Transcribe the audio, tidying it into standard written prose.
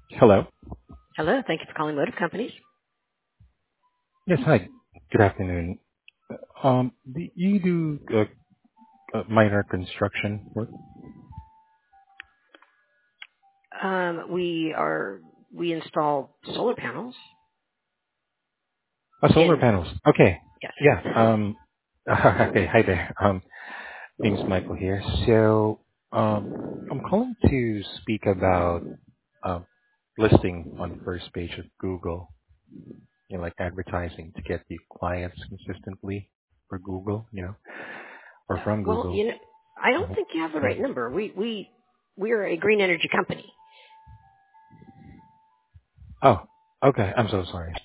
Hello. Hello. Thank you for calling Motive Companies. Yes, hi. Good afternoon. Do you do minor construction work? We install solar panels Solar in panels. Okay. yes. Yeah. Okay. Hi there. Name's Michael here. So, I'm calling to speak about um, listing on first page of Google, like advertising to get the clients consistently for Google, or from Well, Google. I don't Mhm. think you have the right Mhm. number. We are a green energy company. Oh, okay. I'm so sorry.